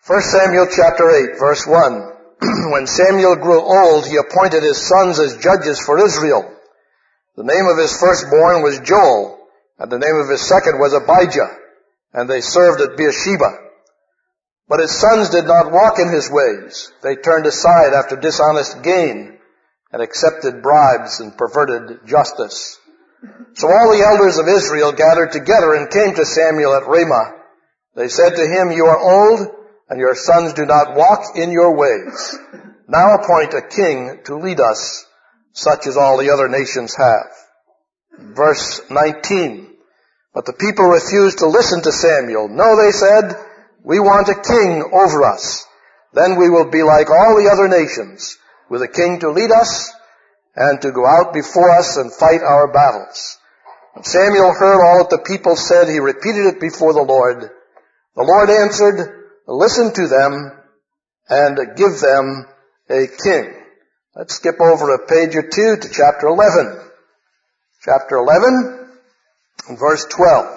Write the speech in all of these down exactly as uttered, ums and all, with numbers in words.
First Samuel chapter eight, verse one. When Samuel grew old, he appointed his sons as judges for Israel. The name of his firstborn was Joel, and the name of his second was Abijah, and they served at Beersheba. But his sons did not walk in his ways. They turned aside after dishonest gain, and accepted bribes and perverted justice. So all the elders of Israel gathered together and came to Samuel at Ramah. They said to him, "You are old, and your sons do not walk in your ways. Now appoint a king to lead us, such as all the other nations have." Verse nineteen. But the people refused to listen to Samuel. "No," they said, "we want a king over us. Then we will be like all the other nations, with a king to lead us and to go out before us and fight our battles." When Samuel heard all that the people said, he repeated it before the Lord. The Lord answered, "Listen to them and give them a king." Let's skip over a page or two to chapter eleven. Chapter eleven and verse twelve.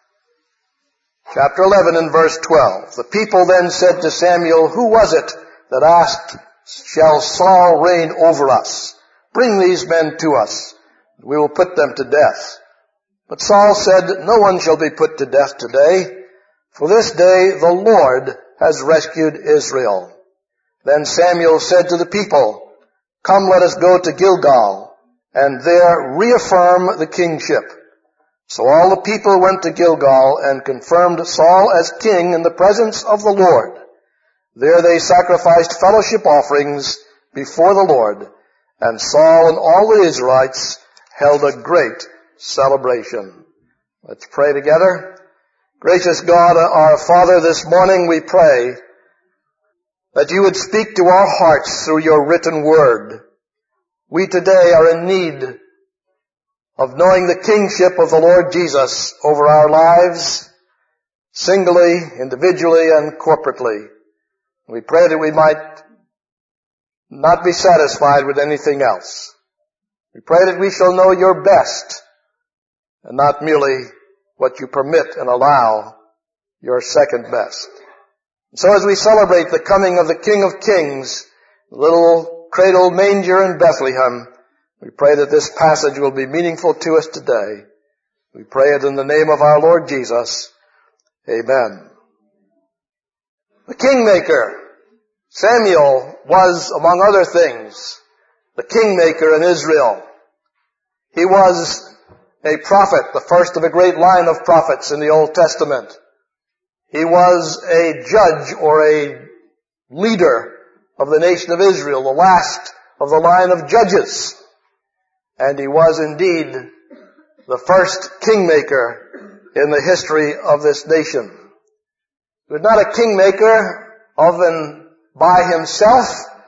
Chapter eleven and verse twelve. The people then said to Samuel, "Who was it that asked, 'Shall Saul reign over us?' Bring these men to us, and we will put them to death." But Saul said, "No one shall be put to death today, for this day the Lord has rescued Israel." Then Samuel said to the people, "Come, let us go to Gilgal, and there reaffirm the kingship." So all the people went to Gilgal and confirmed Saul as king in the presence of the Lord. There they sacrificed fellowship offerings before the Lord, and Saul and all the Israelites held a great celebration. Let's pray together. Gracious God, our Father, this morning we pray that you would speak to our hearts through your written word. We today are in need of knowing the kingship of the Lord Jesus over our lives, singly, individually, and corporately. We pray that we might not be satisfied with anything else. We pray that we shall know your best, and not merely what you permit and allow, your second best. So as we celebrate the coming of the King of Kings, the little cradle manger in Bethlehem, we pray that this passage will be meaningful to us today. We pray it in the name of our Lord Jesus. Amen. The kingmaker, Samuel, was, among other things, the kingmaker in Israel. He was a prophet, the first of a great line of prophets in the Old Testament. He was a judge or a leader of the nation of Israel, the last of the line of judges. And he was indeed the first kingmaker in the history of this nation. He was not a kingmaker often by himself,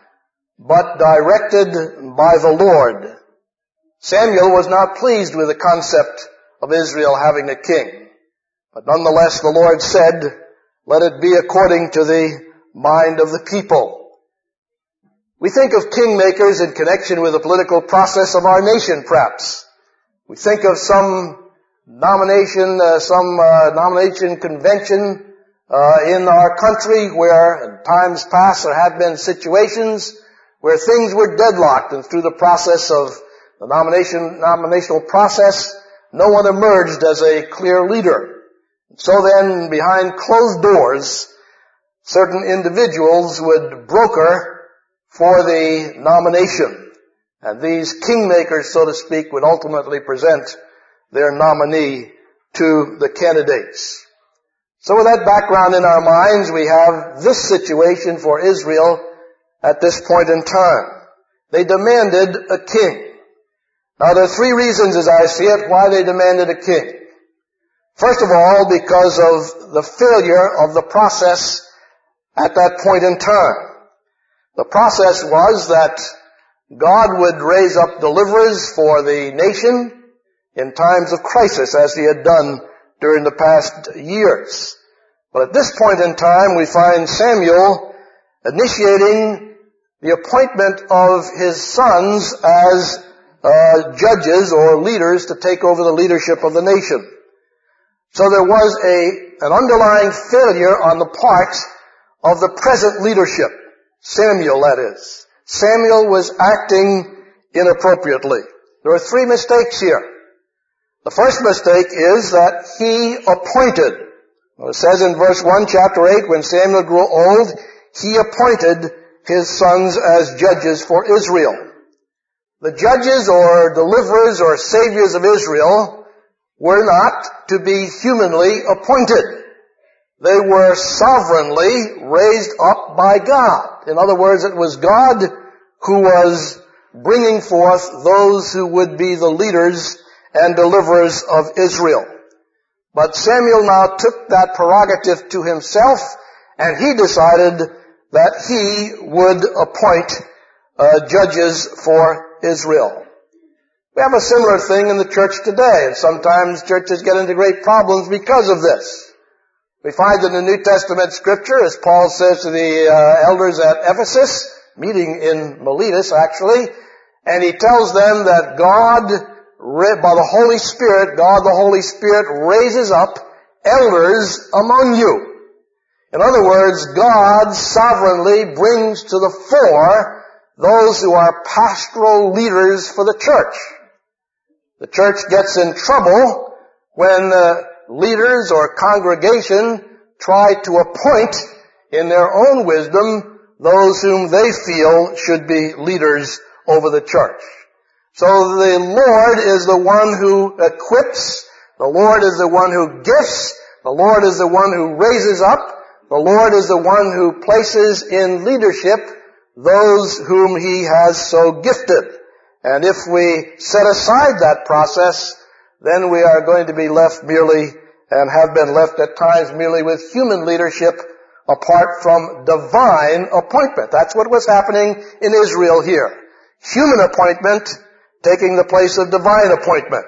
but directed by the Lord. Samuel was not pleased with the concept of Israel having a king. But nonetheless, the Lord said, "Let it be according to the mind of the people." We think of kingmakers in connection with the political process of our nation, perhaps. We think of some nomination, uh, some uh, nomination convention uh, in our country where in times past there have been situations where things were deadlocked, and through the process of the nomination, nominational process, no one emerged as a clear leader. So then, behind closed doors, certain individuals would broker for the nomination. And these kingmakers, so to speak, would ultimately present their nominee to the candidates. So with that background in our minds, we have this situation for Israel at this point in time. They demanded a king. Now, there are three reasons, as I see it, why they demanded a king. First of all, because of the failure of the process at that point in time. The process was that God would raise up deliverers for the nation in times of crisis, as he had done during the past years. But at this point in time, we find Samuel initiating the appointment of his sons as Uh, judges or leaders to take over the leadership of the nation. So there was a an underlying failure on the part of the present leadership. Samuel, that is. Samuel was acting inappropriately. There are three mistakes here. The first mistake is that he appointed. Well, it says in verse one, chapter eight, when Samuel grew old, he appointed his sons as judges for Israel. The judges or deliverers or saviors of Israel were not to be humanly appointed. They were sovereignly raised up by God. In other words, it was God who was bringing forth those who would be the leaders and deliverers of Israel. But Samuel now took that prerogative to himself, and he decided that he would appoint uh, judges for Israel. We have a similar thing in the church today, and sometimes churches get into great problems because of this. We find in the New Testament scripture, as Paul says to the uh, elders at Ephesus, meeting in Miletus actually, and he tells them that God, by the Holy Spirit, God the Holy Spirit raises up elders among you. In other words, God sovereignly brings to the fore those who are pastoral leaders for the church. The church gets in trouble when uh, leaders or congregation try to appoint in their own wisdom those whom they feel should be leaders over the church. So the Lord is the one who equips, the Lord is the one who gifts, the Lord is the one who raises up, the Lord is the one who places in leadership those whom He has so gifted. And if we set aside that process, then we are going to be left merely, and have been left at times merely with human leadership apart from divine appointment. That's what was happening in Israel here. Human appointment taking the place of divine appointment.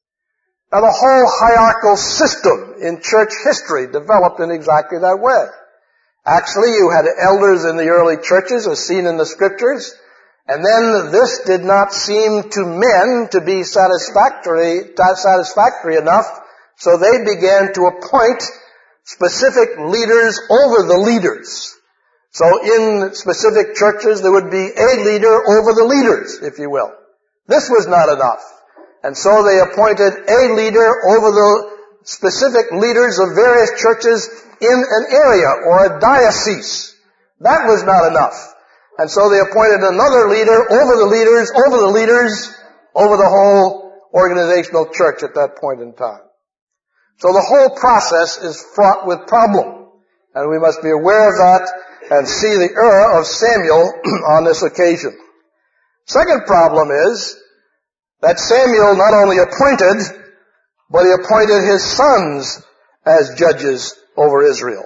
Now the whole hierarchical system in church history developed in exactly that way. Actually, you had elders in the early churches as seen in the scriptures, and then this did not seem to men to be satisfactory, satisfactory enough, so they began to appoint specific leaders over the leaders. So in specific churches there would be a leader over the leaders, if you will. This was not enough. And so they appointed a leader over the specific leaders of various churches in an area or a diocese. That was not enough. And so they appointed another leader over the leaders, over the leaders, over the whole organizational church at that point in time. So the whole process is fraught with problem. And we must be aware of that and see the error of Samuel on this occasion. Second problem is that Samuel not only appointed, but he appointed his sons as judges over Israel.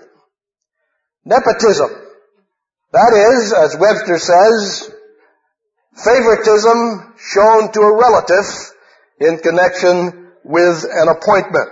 Nepotism. That is, as Webster says, favoritism shown to a relative in connection with an appointment.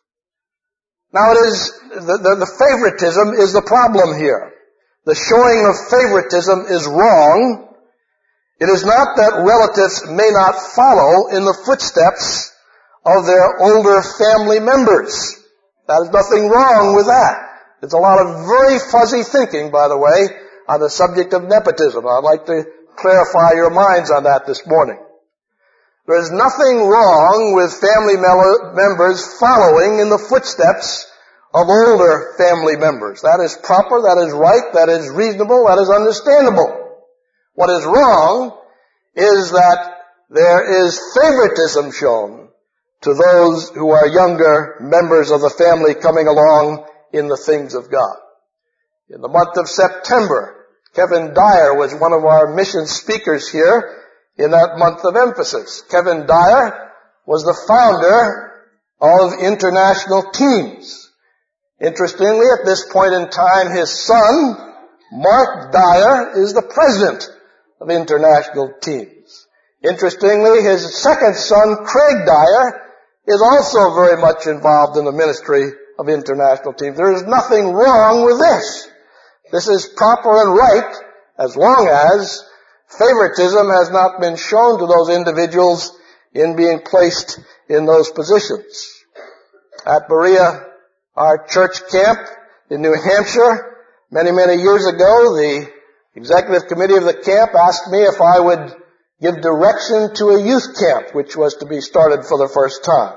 Now it is, the, the, the favoritism is the problem here. The showing of favoritism is wrong. It is not that relatives may not follow in the footsteps of their older family members. There's nothing wrong with that. There's a lot of very fuzzy thinking, by the way, on the subject of nepotism. I'd like to clarify your minds on that this morning. There's nothing wrong with family members following in the footsteps of older family members. That is proper, that is right, that is reasonable, that is understandable. What is wrong is that there is favoritism shown to those who are younger members of the family coming along in the things of God. In the month of September, Kevin Dyer was one of our mission speakers here in that month of emphasis. Kevin Dyer was the founder of International Teams. Interestingly, at this point in time, his son, Mark Dyer, is the president of International Teams. Interestingly, his second son, Craig Dyer, is also very much involved in the ministry of International Teams. There is nothing wrong with this. This is proper and right as long as favoritism has not been shown to those individuals in being placed in those positions. At Berea, our church camp in New Hampshire, Many, many years ago, the executive committee of the camp asked me if I would give direction to a youth camp, which was to be started for the first time.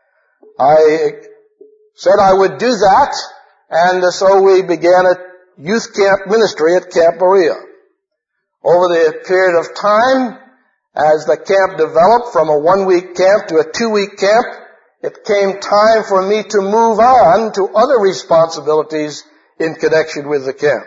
I said I would do that, and so we began a youth camp ministry at Camp Berea. Over the period of time, as the camp developed from a one-week camp to a two-week camp, it came time for me to move on to other responsibilities in connection with the camp.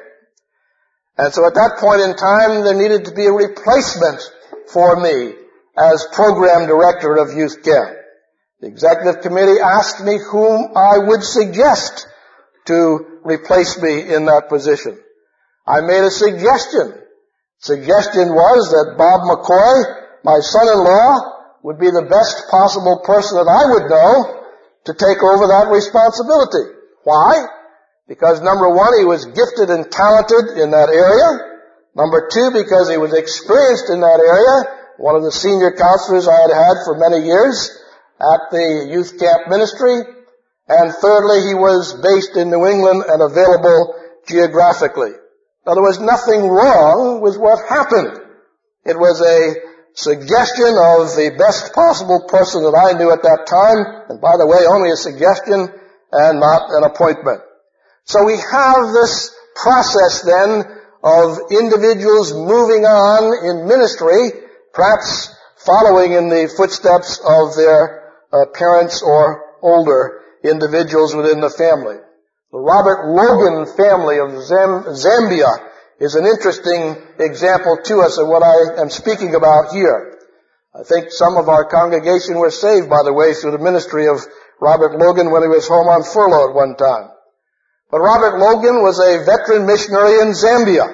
And so at that point in time, there needed to be a replacement for me as program director of youth camp. The executive committee asked me whom I would suggest to replace me in that position. I made a suggestion. Suggestion was that Bob McCoy, my son-in-law, would be the best possible person that I would know to take over that responsibility. Why? Because number one, he was gifted and talented in that area. Number two, because he was experienced in that area, one of the senior counselors I had had for many years at the youth camp ministry. And thirdly, he was based in New England and available geographically. Now, there was nothing wrong with what happened. It was a suggestion of the best possible person that I knew at that time, and by the way, only a suggestion and not an appointment. So we have this process then of individuals moving on in ministry, perhaps following in the footsteps of their uh, parents or older individuals within the family. The Robert Logan family of Zam- Zambia is an interesting example to us of what I am speaking about here. I think some of our congregation were saved, by the way, through the ministry of Robert Logan when he was home on furlough at one time. But Robert Logan was a veteran missionary in Zambia.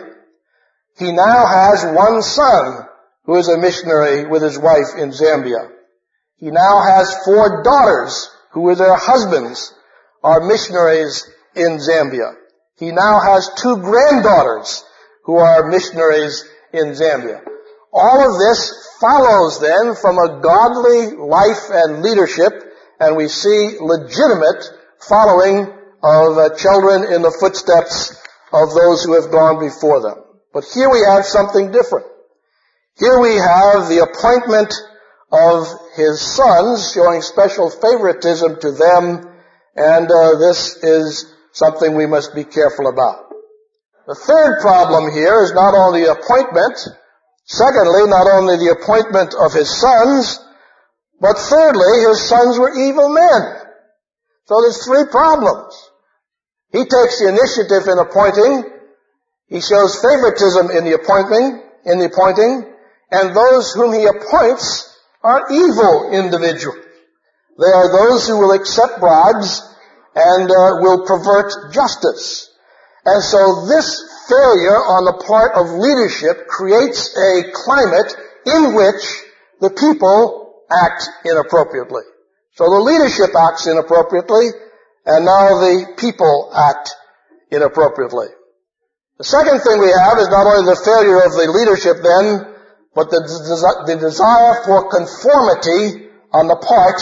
He now has one son who is a missionary with his wife in Zambia. He now has four daughters who with their husbands are missionaries in Zambia. He now has two granddaughters who are missionaries in Zambia. All of this follows then from a godly life and leadership, and we see legitimate following of uh, children in the footsteps of those who have gone before them. But here we have something different. Here we have the appointment of his sons, showing special favoritism to them, and uh, this is something we must be careful about. The third problem here is not only the appointment, secondly, not only the appointment of his sons, but thirdly, his sons were evil men. So there's three problems. He takes the initiative in appointing, he shows favoritism in the appointing, in the appointing, and those whom he appoints are evil individuals. They are those who will accept bribes and uh, will pervert justice. And so this failure on the part of leadership creates a climate in which the people act inappropriately. So the leadership acts inappropriately, and now the people act inappropriately. The second thing we have is not only the failure of the leadership then, but the, the desire for conformity on the part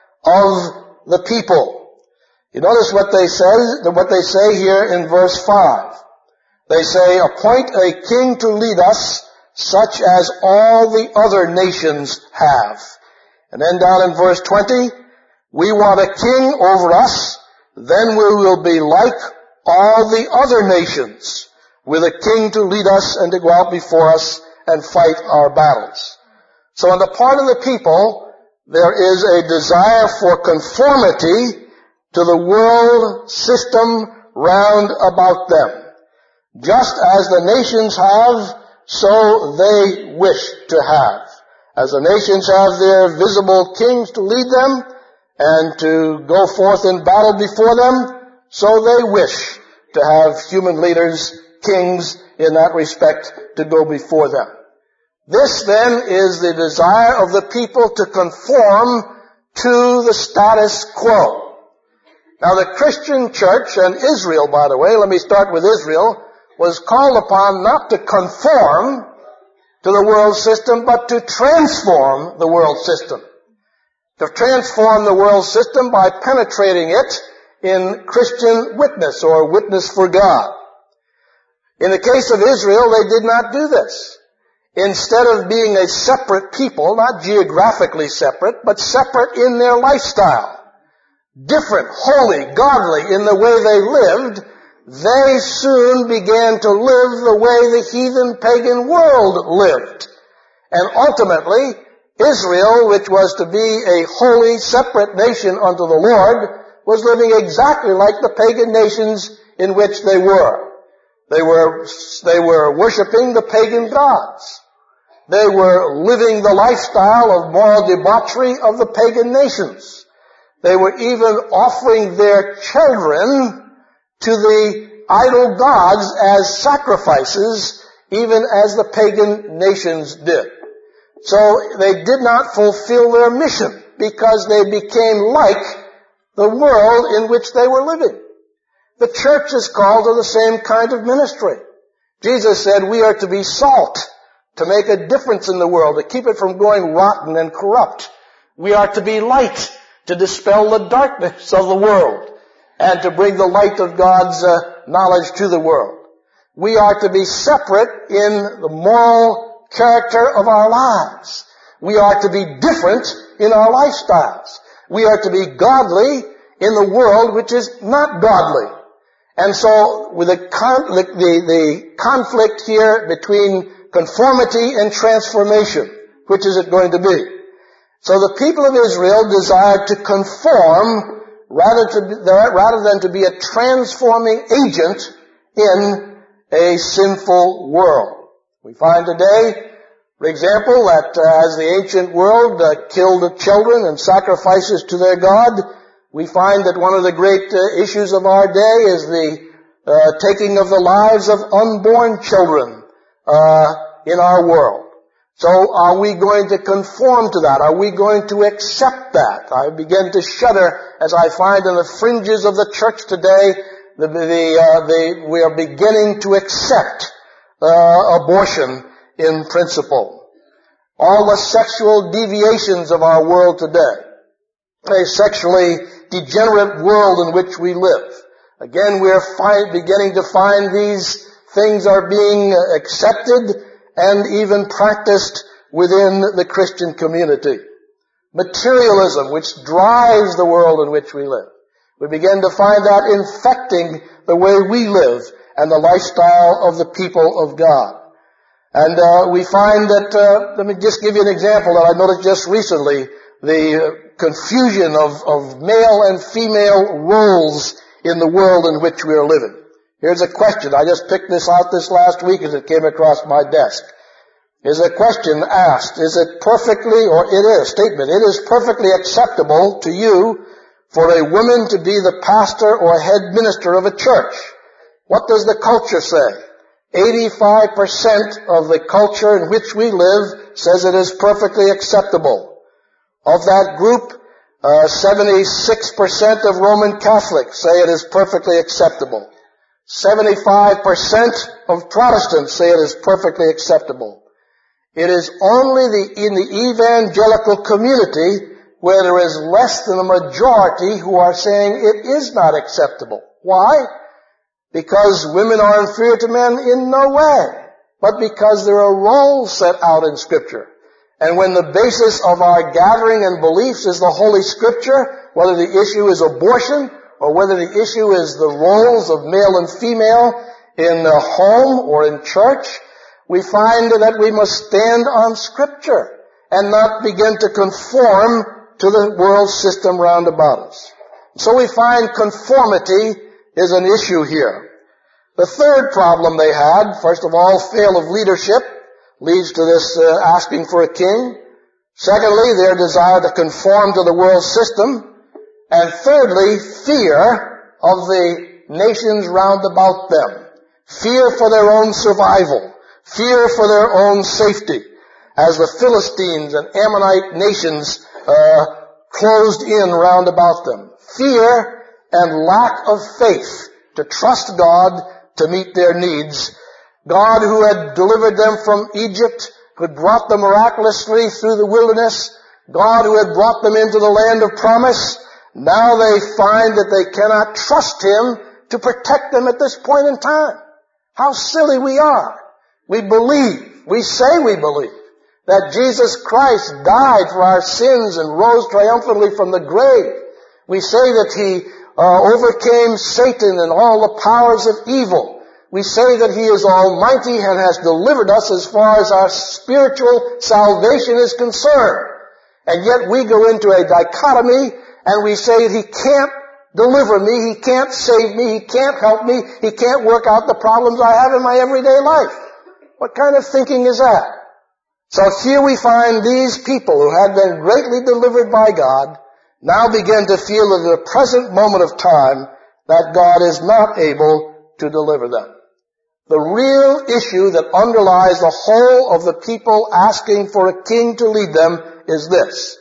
of the people. You notice what they say, what they say here in verse five. They say, appoint a king to lead us, such as all the other nations have. And then down in verse twenty, we want a king over us, then we will be like all the other nations, with a king to lead us and to go out before us and fight our battles. So on the part of the people, there is a desire for conformity to the world system round about them. Just as the nations have, so they wish to have. As the nations have their visible kings to lead them and to go forth in battle before them, so they wish to have human leaders, kings, in that respect, to go before them. This then is the desire of the people to conform to the status quo. Now the Christian church, and Israel, by the way, let me start with Israel, was called upon not to conform to the world system, but to transform the world system. To transform the world system by penetrating it in Christian witness or witness for God. In the case of Israel, they did not do this. Instead of being a separate people, not geographically separate, but separate in their lifestyle, different, holy, godly in the way they lived, they soon began to live the way the heathen pagan world lived. And ultimately, Israel, which was to be a holy, separate nation unto the Lord, was living exactly like the pagan nations in which they were. They were, they were worshiping the pagan gods. They were living the lifestyle of moral debauchery of the pagan nations. They were even offering their children to the idol gods as sacrifices, even as the pagan nations did. So they did not fulfill their mission because they became like the world in which they were living. The church is called to the same kind of ministry. Jesus said we are to be salt, to make a difference in the world, to keep it from going rotten and corrupt. We are to be light, to dispel the darkness of the world, and to bring the light of God's uh, knowledge to the world. We are to be separate in the moral character of our lives. We are to be different in our lifestyles. We are to be godly in the world which is not godly. And so with the, con- the, the, the conflict here between conformity and transformation, which is it going to be? So the people of Israel desired to conform rather, to, rather than to be a transforming agent in a sinful world. We find today, for example, that uh, as the ancient world uh, killed children and sacrifices to their God, we find that one of the great uh, issues of our day is the uh, taking of the lives of unborn children uh, in our world. So are we going to conform to that? Are we going to accept that? I begin to shudder as I find in the fringes of the church today, the, the, uh, the, we are beginning to accept uh, abortion in principle. All the sexual deviations of our world today, a sexually degenerate world in which we live. Again, we are fi- beginning to find these things are being accepted and even practiced within the Christian community. Materialism, which drives the world in which we live. We begin to find that infecting the way we live and the lifestyle of the people of God. And uh, we find that, uh, let me just give you an example that I noticed just recently, the uh, confusion of, of male and female roles in the world in which we are living. Here's a question. I just picked this out this last week as it came across my desk. Is a question asked, is it perfectly, or it is, statement, it is perfectly acceptable to you for a woman to be the pastor or head minister of a church? What does the culture say? eighty-five percent of the culture in which we live says it is perfectly acceptable. Of that group, uh, seventy-six percent of Roman Catholics say it is perfectly acceptable. seventy-five percent of Protestants say it is perfectly acceptable. It is only the, in the evangelical community where there is less than a majority who are saying it is not acceptable. Why? Because women are inferior to men in no way, but because there are roles set out in Scripture. And when the basis of our gathering and beliefs is the Holy Scripture, whether the issue is abortion, or whether the issue is the roles of male and female in the home or in church, we find that we must stand on Scripture and not begin to conform to the world system round about us. So we find conformity is an issue here. The third problem they had, first of all, fail of leadership leads to this uh, asking for a king. Secondly, their desire to conform to the world system. And thirdly, fear of the nations round about them. Fear for their own survival. Fear for their own safety. As the Philistines and Ammonite nations uh, closed in round about them. Fear and lack of faith to trust God to meet their needs. God who had delivered them from Egypt, who had brought them miraculously through the wilderness, God who had brought them into the land of promise, now they find that they cannot trust Him to protect them at this point in time. How silly we are. We believe, we say we believe, that Jesus Christ died for our sins and rose triumphantly from the grave. We say that He uh, overcame Satan and all the powers of evil. We say that He is almighty and has delivered us as far as our spiritual salvation is concerned. And yet we go into a dichotomy and we say He can't deliver me, He can't save me, He can't help me, He can't work out the problems I have in my everyday life. What kind of thinking is that? So here we find these people who had been greatly delivered by God now begin to feel at the present moment of time that God is not able to deliver them. The real issue that underlies the whole of the people asking for a king to lead them is this: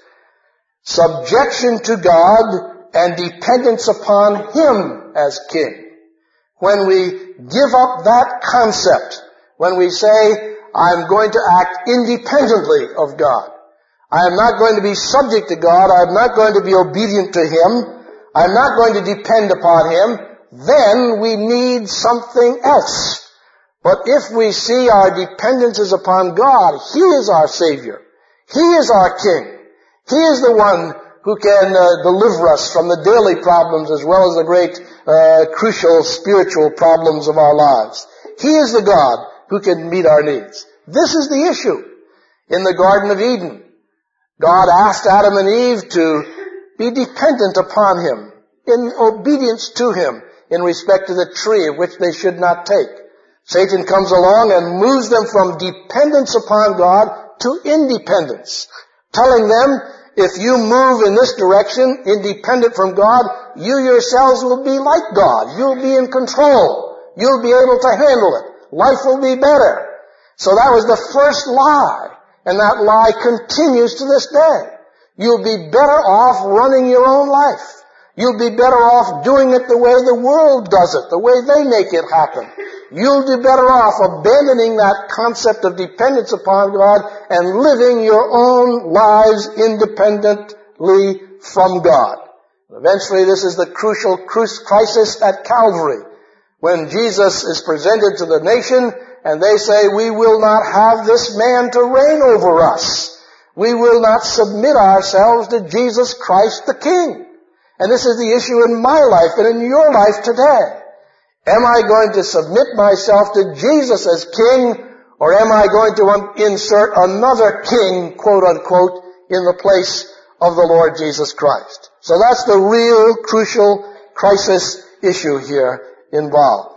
subjection to God and dependence upon Him as king. When we give up that concept, when we say, I'm going to act independently of God, I am not going to be subject to God, I am not going to be obedient to Him, I am not going to depend upon Him, then we need something else. But if we see our dependence is upon God, He is our Savior, He is our King, He is the one who can uh, deliver us from the daily problems as well as the great uh, crucial spiritual problems of our lives. He is the God who can meet our needs. This is the issue. In the Garden of Eden, God asked Adam and Eve to be dependent upon Him, in obedience to Him, in respect to the tree of which they should not take. Satan comes along and moves them from dependence upon God to independence, telling them, if you move in this direction, independent from God, you yourselves will be like God. You'll be in control. You'll be able to handle it. Life will be better. So that was the first lie, and that lie continues to this day. You'll be better off running your own life. You'll be better off doing it the way the world does it, the way they make it happen. You'll be better off abandoning that concept of dependence upon God and living your own lives independently from God. Eventually, this is the crucial crisis at Calvary, when Jesus is presented to the nation and they say, we will not have this man to reign over us. We will not submit ourselves to Jesus Christ the King. And this is the issue in my life and in your life today. Am I going to submit myself to Jesus as King, or am I going to insert another king, quote unquote, in the place of the Lord Jesus Christ? So that's the real crucial crisis issue here involved.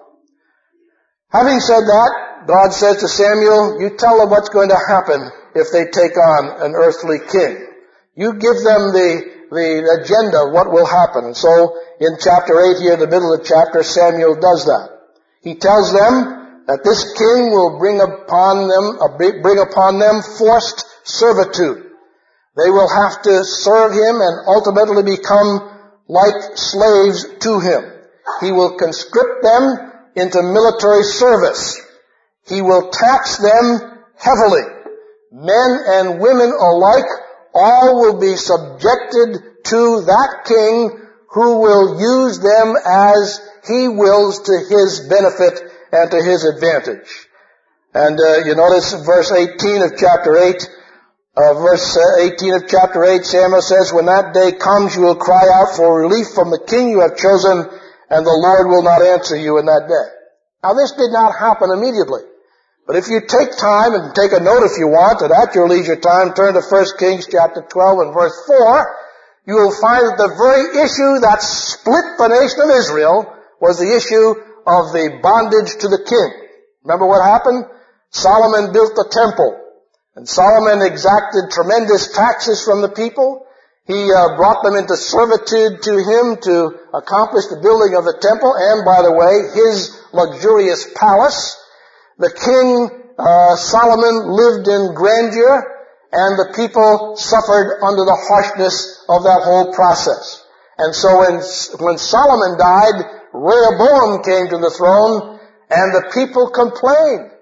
Having said that, God says to Samuel, you tell them what's going to happen if they take on an earthly king. You give them the the agenda of what will happen. And so in chapter eight here, in the middle of the chapter, Samuel does that. He tells them that this king will bring upon them, uh, bring upon them forced servitude. They will have to serve him and ultimately become like slaves to him. He will conscript them into military service. He will tax them heavily. Men and women alike, all will be subjected to that king who will use them as he wills to his benefit and to his advantage. And uh, you notice verse eighteen of chapter eight, uh, verse eighteen of chapter eight, Samuel says, when that day comes, you will cry out for relief from the king you have chosen, and the Lord will not answer you in that day. Now this did not happen immediately. But if you take time and take a note if you want, and at your leisure time, turn to First Kings chapter twelve and verse four, you will find that the very issue that split the nation of Israel was the issue of the bondage to the king. Remember what happened? Solomon built the temple, and Solomon exacted tremendous taxes from the people. He uh, brought them into servitude to him to accomplish the building of the temple, and by the way, his luxurious palace. The king, uh, Solomon, lived in grandeur, and the people suffered under the harshness of that whole process. And so when, when Solomon died, Rehoboam came to the throne, and the people complained.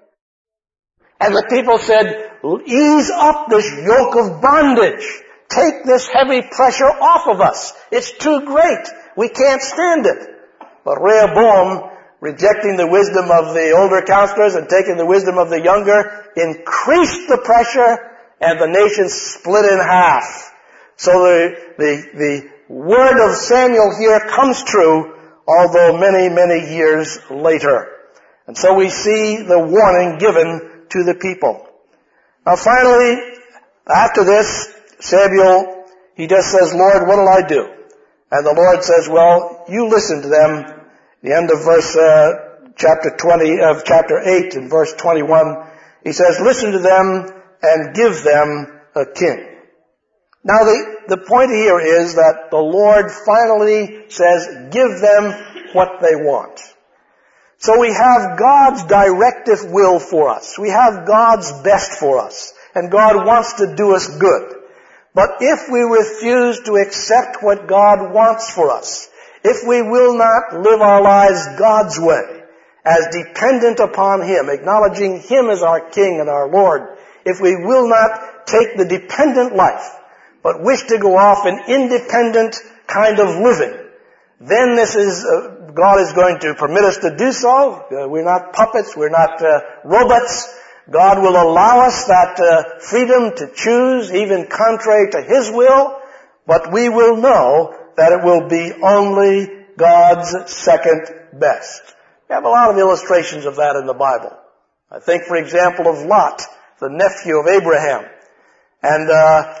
And the people said, ease up this yoke of bondage. Take this heavy pressure off of us. It's too great. We can't stand it. But Rehoboam rejecting the wisdom of the older counselors and taking the wisdom of the younger, increased the pressure, and the nation split in half. So the, the, the word of Samuel here comes true, although many, many years later. And so we see the warning given to the people. Now finally, after this, Samuel, he just says, Lord, what'll I do? And the Lord says, well, you listen to them. The end of verse, uh, chapter twenty, of chapter eight and verse twenty-one, he says, listen to them and give them a king. Now the, the point here is that the Lord finally says, give them what they want. So we have God's directive will for us. We have God's best for us. And God wants to do us good. But if we refuse to accept what God wants for us, if we will not live our lives God's way, as dependent upon Him, acknowledging Him as our King and our Lord, if we will not take the dependent life, but wish to go off an independent kind of living, then this is, uh, God is going to permit us to do so. Uh, we're not puppets, we're not uh, robots. God will allow us that uh, freedom to choose, even contrary to His will, but we will know that it will be only God's second best. We have a lot of illustrations of that in the Bible. I think, for example, of Lot, the nephew of Abraham. And uh,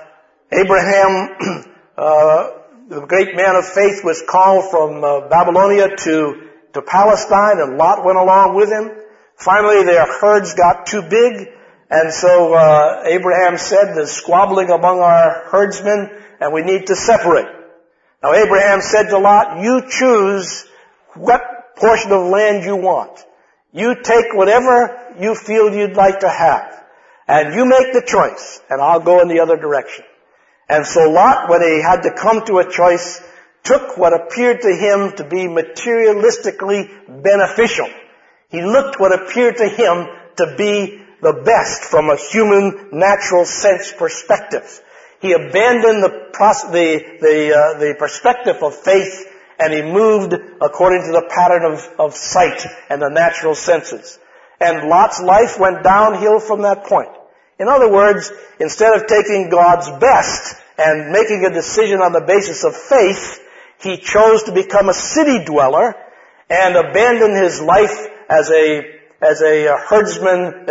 Abraham, uh, the great man of faith, was called from uh, Babylonia to, to Palestine, and Lot went along with him. Finally, their herds got too big, and so uh, Abraham said, there's squabbling among our herdsmen, and we need to separate. Now, Abraham said to Lot, you choose what portion of land you want. You take whatever you feel you'd like to have, and you make the choice, and I'll go in the other direction. And so Lot, when he had to come to a choice, took what appeared to him to be materialistically beneficial. He looked what appeared to him to be the best from a human natural sense perspective. He abandoned the pros- the the, uh, the perspective of faith, and he moved according to the pattern of, of sight and the natural senses. And Lot's life went downhill from that point. In other words, instead of taking God's best and making a decision on the basis of faith, he chose to become a city dweller and abandon his life as a as a herdsman,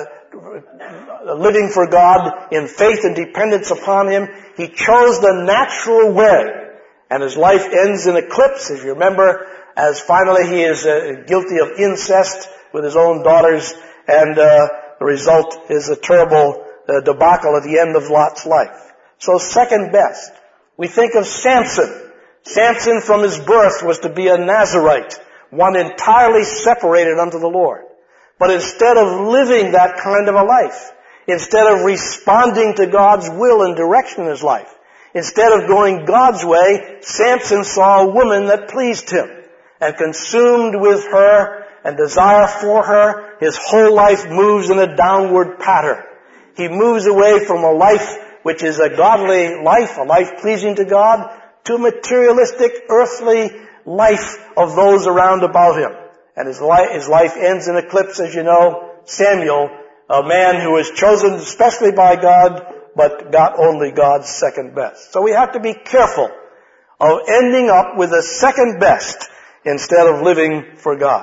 uh, living for God in faith and dependence upon Him. He chose the natural way, and his life ends in eclipse, as you remember, as finally he is uh, guilty of incest with his own daughters, and uh, the result is a terrible uh, debacle at the end of Lot's life. So second best. We think of Samson. Samson from his birth was to be a Nazirite, one entirely separated unto the Lord. But instead of living that kind of a life, instead of responding to God's will and direction in his life, instead of going God's way, Samson saw a woman that pleased him, and consumed with her and desire for her, his whole life moves in a downward pattern. He moves away from a life which is a godly life, a life pleasing to God, to a materialistic, earthly life of those around about him. And his life, his life ends in eclipse, as you know. Samuel, a man who was chosen especially by God, but got only God's second best. So we have to be careful of ending up with the second best instead of living for God.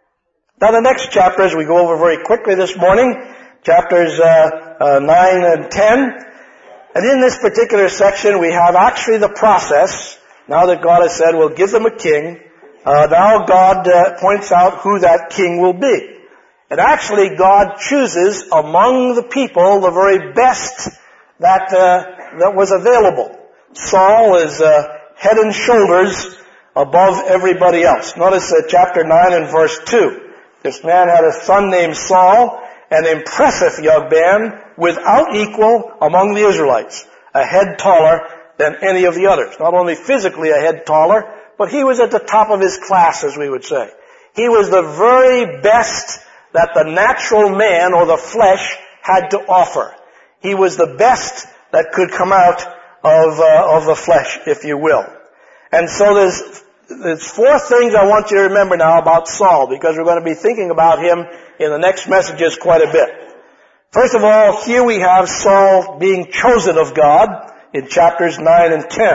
Now the next chapter, as we go over very quickly this morning, chapters uh, uh, nine and ten, and in this particular section we have actually the process. Now that God has said, we'll give them a king, uh, now God uh, points out who that king will be. And actually God chooses among the people the very best that uh, that was available. Saul is uh, head and shoulders above everybody else. Notice uh, chapter nine and verse two. This man had a son named Saul, an impressive young man without equal among the Israelites, a head taller than any of the others. Not only physically a head taller, but he was at the top of his class, as we would say. He was the very best that the natural man or the flesh had to offer. He was the best that could come out of uh, of the flesh, if you will. And so there's there's four things I want you to remember now about Saul, because we're going to be thinking about him in the next messages quite a bit. First of all, here we have Saul being chosen of God in chapters nine and ten.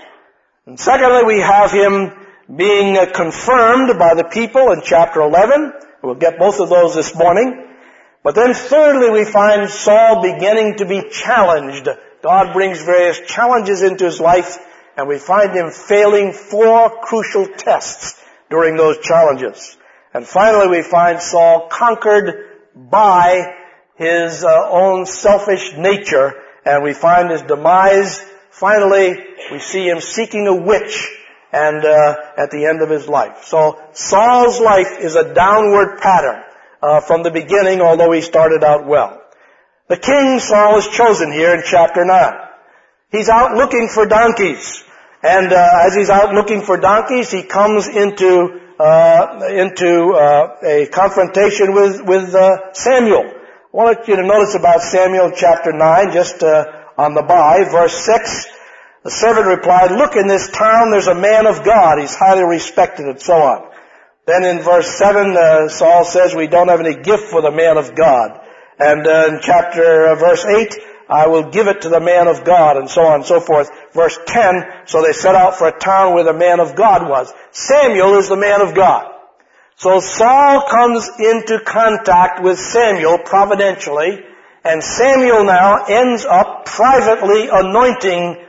And secondly, we have him being uh, confirmed by the people in chapter eleven. We'll get both of those this morning. But then thirdly, we find Saul beginning to be challenged. God brings various challenges into his life, and we find him failing four crucial tests during those challenges. And finally, we find Saul conquered by his uh, own selfish nature, and we find his demise. Finally, we see him seeking a witch, and uh, at the end of his life. So Saul's life is a downward pattern uh, from the beginning, although he started out well. The king Saul is chosen here in chapter nine. He's out looking for donkeys, and uh, as he's out looking for donkeys, he comes into uh, into uh, a confrontation with with uh, Samuel. I want you to notice about Samuel chapter nine, just uh, on the by, verse six. The servant replied, "Look, in this town there's a man of God. He's highly respected," and so on. Then in verse seven, uh, Saul says, "We don't have any gift for the man of God." And uh, in chapter, uh, verse eight, "I will give it to the man of God," and so on and so forth. Verse ten, so they set out for a town where the man of God was. Samuel is the man of God. So Saul comes into contact with Samuel providentially, and Samuel now ends up privately anointing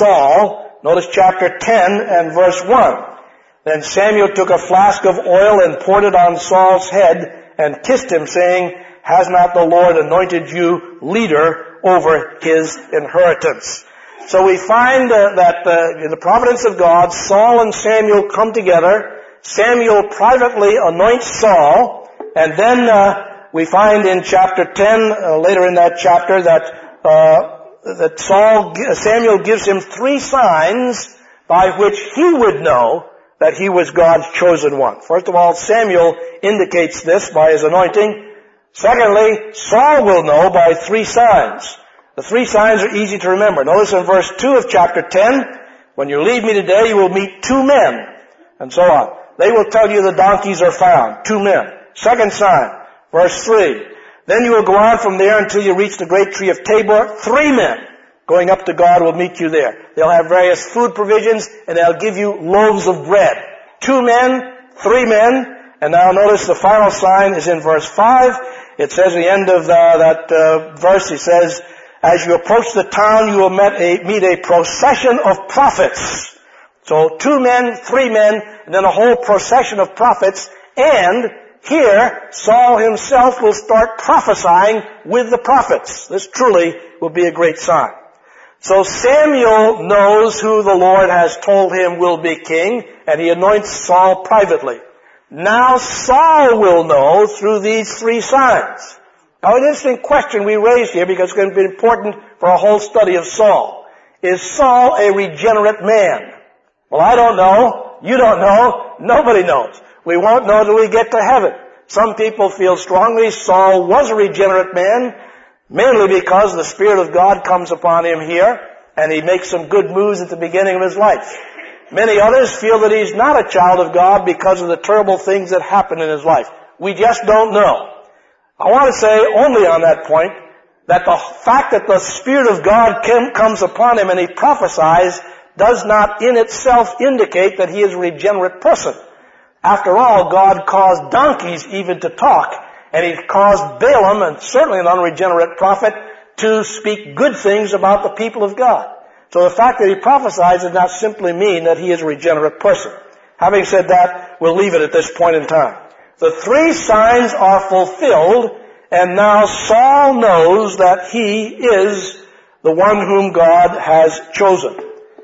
Saul. Notice chapter ten and verse one. "Then Samuel took a flask of oil and poured it on Saul's head and kissed him, saying, 'Has not the Lord anointed you leader over his inheritance?'" So we find uh, that uh, in the providence of God, Saul and Samuel come together. Samuel privately anoints Saul, and then uh, we find in chapter ten, uh, later in that chapter, that uh, that Saul, Samuel gives him three signs by which he would know that he was God's chosen one. First of all, Samuel indicates this by his anointing. Secondly, Saul will know by three signs. The three signs are easy to remember. Notice in verse two of chapter ten, "When you leave me today, you will meet two men," and so on. They will tell you the donkeys are found. Two men. Second sign, verse three. "Then you will go on from there until you reach the great tree of Tabor. Three men going up to God will meet you there. They'll have various food provisions, and they'll give you loaves of bread." Two men, three men, and now notice the final sign is in verse five. It says at the end of the, that uh, verse, he says, "As you approach the town, you will meet a, meet a procession of prophets." So two men, three men, and then a whole procession of prophets, and here, Saul himself will start prophesying with the prophets. This truly will be a great sign. So Samuel knows who the Lord has told him will be king, and he anoints Saul privately. Now Saul will know through these three signs. Now an interesting question we raise here, because it's going to be important for a whole study of Saul. Is Saul a regenerate man? Well, I don't know. You don't know. Nobody knows. We won't know till we get to heaven. Some people feel strongly Saul was a regenerate man, mainly because the Spirit of God comes upon him here, and he makes some good moves at the beginning of his life. Many others feel that he's not a child of God because of the terrible things that happen in his life. We just don't know. I want to say only on that point that the fact that the Spirit of God came, comes upon him and he prophesies does not in itself indicate that he is a regenerate person. After all, God caused donkeys even to talk, and he caused Balaam, and certainly an unregenerate prophet, to speak good things about the people of God. So the fact that he prophesies does not simply mean that he is a regenerate person. Having said that, we'll leave it at this point in time. The three signs are fulfilled, and now Saul knows that he is the one whom God has chosen.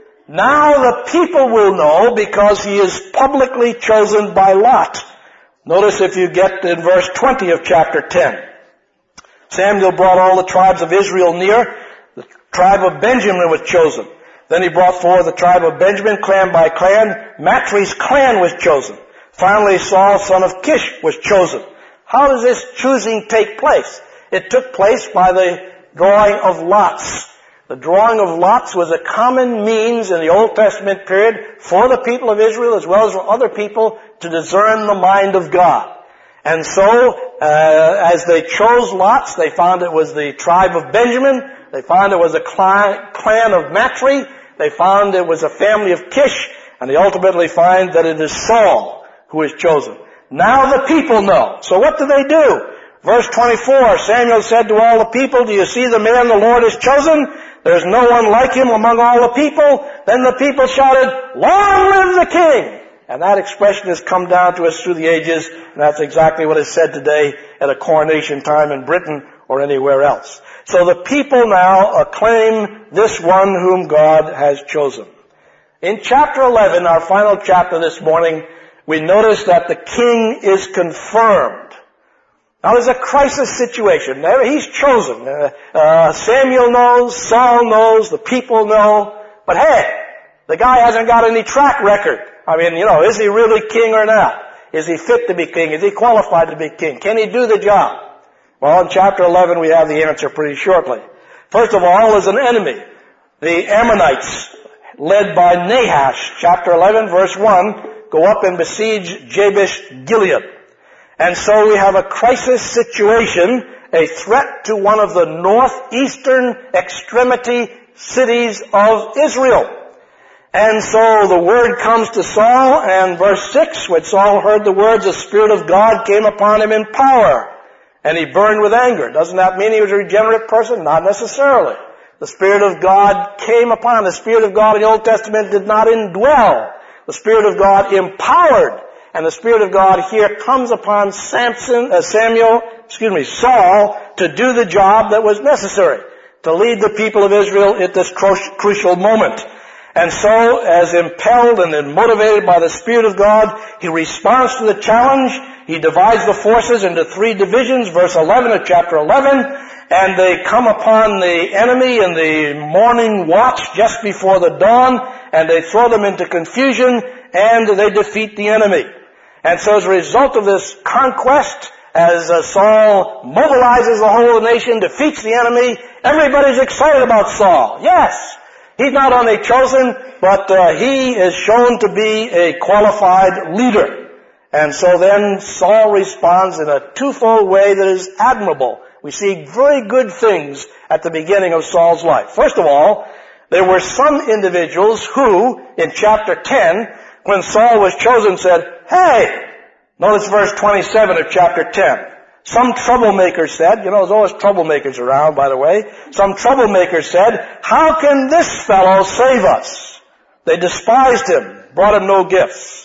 Now the people will know because he is publicly chosen by lot. Notice if you get in verse twenty of chapter ten. "Samuel brought all the tribes of Israel near. The tribe of Benjamin was chosen. Then he brought forth the tribe of Benjamin, clan by clan. Matri's clan was chosen. Finally, Saul, son of Kish, was chosen." How does this choosing take place? It took place by the drawing of lots. The drawing of lots was a common means in the Old Testament period for the people of Israel as well as for other people to discern the mind of God. And so, uh, as they chose lots, they found it was the tribe of Benjamin. They found it was a clan of Matri. They found it was a family of Kish. And they ultimately find that it is Saul who is chosen. Now the people know. So what do they do? Verse twenty-four, Samuel said to all the people, do you see the man the Lord has chosen? There's no one like him among all the people. Then the people shouted, long live the king! And that expression has come down to us through the ages, and that's exactly what is said today at a coronation time in Britain or anywhere else. So the people now acclaim this one whom God has chosen. In chapter eleven, our final chapter this morning, we notice that the king is confirmed. Now there's a crisis situation. He's chosen. Uh, uh, Samuel knows, Saul knows, the people know. But hey, the guy hasn't got any track record. I mean, you know, is he really king or not? Is he fit to be king? Is he qualified to be king? Can he do the job? Well, in chapter eleven we have the answer pretty shortly. First of all is an enemy. The Ammonites, led by Nahash, chapter eleven, verse one, go up and besiege Jabesh Gilead. And so we have a crisis situation, a threat to one of the northeastern extremity cities of Israel. And so the word comes to Saul, and verse six, when Saul heard the words, the Spirit of God came upon him in power, and he burned with anger. Doesn't that mean he was a regenerate person? Not necessarily. The Spirit of God came upon him. The Spirit of God in the Old Testament did not indwell. The Spirit of God empowered. And the Spirit of God here comes upon Samson, uh, Samuel, excuse me, Saul, to do the job that was necessary, to lead the people of Israel at this cru- crucial moment. And so, as impelled and motivated by the Spirit of God, he responds to the challenge. He divides the forces into three divisions, verse eleven of chapter eleven, and they come upon the enemy in the morning watch just before the dawn, and they throw them into confusion, and they defeat the enemy. And so as a result of this conquest, as uh, Saul mobilizes the whole of the nation, defeats the enemy, everybody's excited about Saul. Yes, he's not only chosen, but uh, he is shown to be a qualified leader. And so then Saul responds in a twofold way that is admirable. We see very good things at the beginning of Saul's life. First of all, there were some individuals who, in chapter ten, when Saul was chosen, said, hey, notice verse twenty-seven of chapter ten. Some troublemakers said, you know, there's always troublemakers around, by the way. Some troublemakers said, how can this fellow save us? They despised him, brought him no gifts.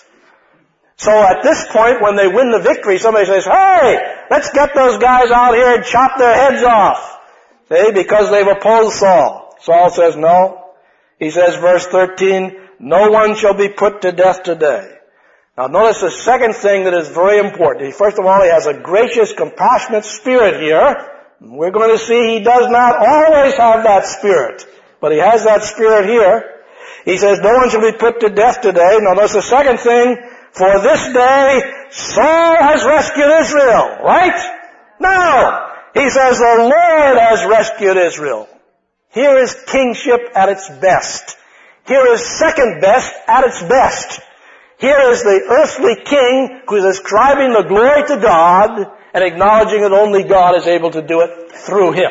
So at this point, when they win the victory, somebody says, hey, let's get those guys out here and chop their heads off. See, because they've opposed Saul. Saul says no. He says, verse thirteen, no one shall be put to death today. Now notice the second thing that is very important. First of all, he has a gracious, compassionate spirit here. We're going to see he does not always have that spirit, but he has that spirit here. He says, no one shall be put to death today. Now notice the second thing, for this day Saul has rescued Israel, right? Now, he says the Lord has rescued Israel. Here is kingship at its best. Here is second best at its best. Here is the earthly king who is ascribing the glory to God and acknowledging that only God is able to do it through him.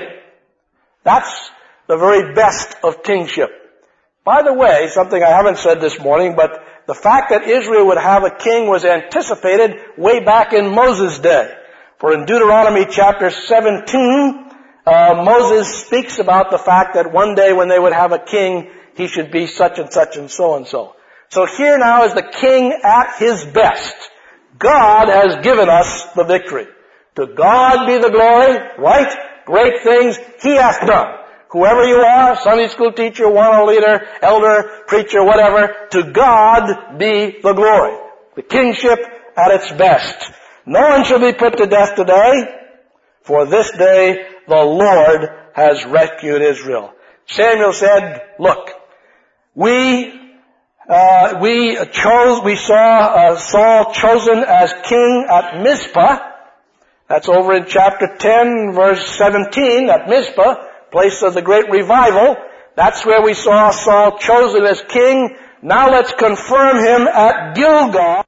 That's the very best of kingship. By the way, something I haven't said this morning, but the fact that Israel would have a king was anticipated way back in Moses' day. For in Deuteronomy chapter seventeen, uh, Moses speaks about the fact that one day when they would have a king, he should be such and such and so and so. So here now is the king at his best. God has given us the victory. To God be the glory, right? Great things he hath done. Whoever you are, Sunday school teacher, one leader, elder, preacher, whatever, to God be the glory. The kingship at its best. No one shall be put to death today, for this day the Lord has rescued Israel. Samuel said, look, we Uh, we chose, we saw uh, Saul chosen as king at Mizpah. That's over in chapter ten, verse seventeen, at Mizpah, place of the great revival. That's where we saw Saul chosen as king. Now let's confirm him at Gilgal,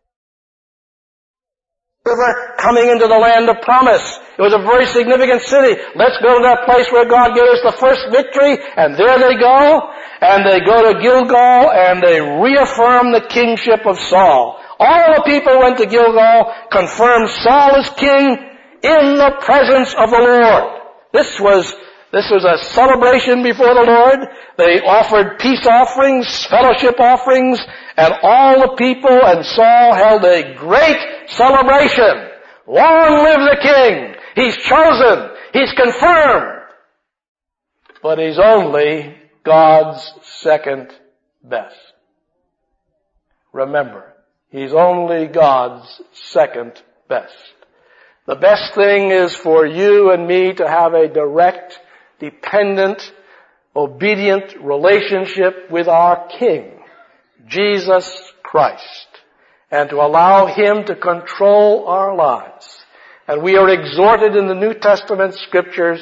river coming into the land of promise. It was a very significant city. Let's go to that place where God gave us the first victory, and there they go. And they go to Gilgal, and they reaffirm the kingship of Saul. All the people went to Gilgal, confirmed Saul as king in the presence of the Lord. This was This was a celebration before the Lord. They offered peace offerings, fellowship offerings, and all the people and Saul held a great celebration. Long live the king! He's chosen! He's confirmed! But he's only God's second best. Remember, he's only God's second best. The best thing is for you and me to have a direct, dependent, obedient relationship with our King, Jesus Christ, and to allow Him to control our lives. And we are exhorted in the New Testament Scriptures,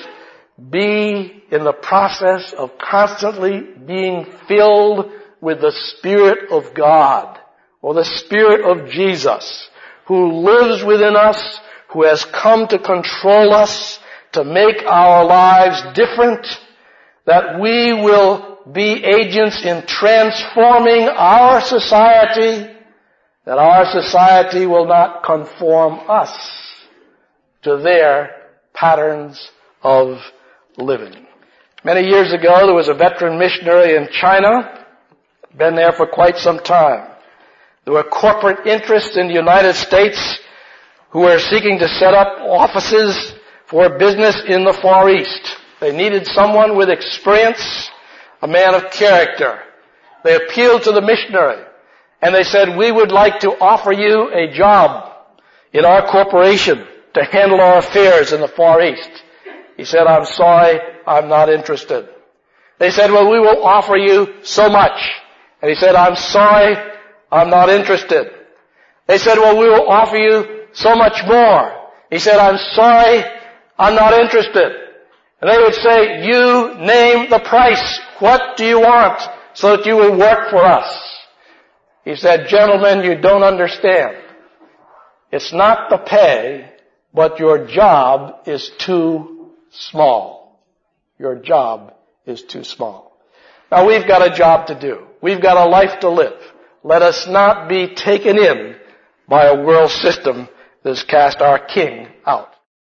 be in the process of constantly being filled with the Spirit of God, or the Spirit of Jesus, who lives within us, who has come to control us, to make our lives different, that we will be agents in transforming our society, that our society will not conform us to their patterns of living. Many years ago, there was a veteran missionary in China, been there for quite some time. There were corporate interests in the United States who were seeking to set up offices for business in the Far East. They needed someone with experience, a man of character. They appealed to the missionary, and they said, we would like to offer you a job in our corporation to handle our affairs in the Far East. He said, I'm sorry, I'm not interested. They said, well, we will offer you so much. And he said, I'm sorry, I'm not interested. They said, well, we will offer you so much more. He said, I'm sorry, I'm not interested. And they would say, you name the price. What do you want so that you will work for us? He said, gentlemen, you don't understand. It's not the pay, but your job is too small. Your job is too small. Now we've got a job to do. We've got a life to live. Let us not be taken in by a world system that has cast our King out.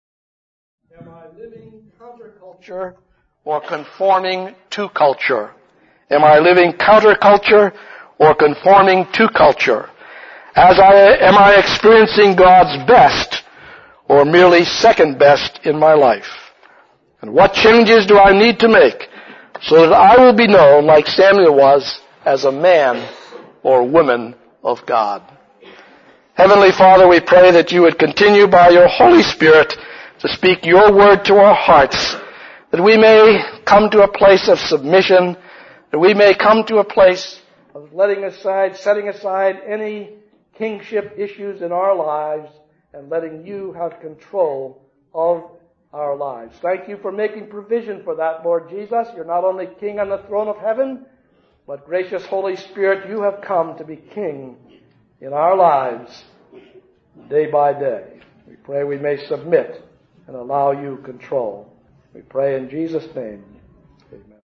Am I living counterculture or conforming to culture? Am I living counterculture or conforming to culture? As I, am I experiencing God's best or merely second best in my life? And what changes do I need to make so that I will be known like Samuel was as a man or woman of God? Heavenly Father, we pray that you would continue by your Holy Spirit to speak your word to our hearts, that we may come to a place of submission, that we may come to a place of letting aside, setting aside any kingship issues in our lives and letting you have control of our lives. Thank you for making provision for that, Lord Jesus. You're not only King on the throne of heaven, but gracious Holy Spirit, you have come to be King in our lives day by day. We pray we may submit and allow you control. We pray in Jesus' name.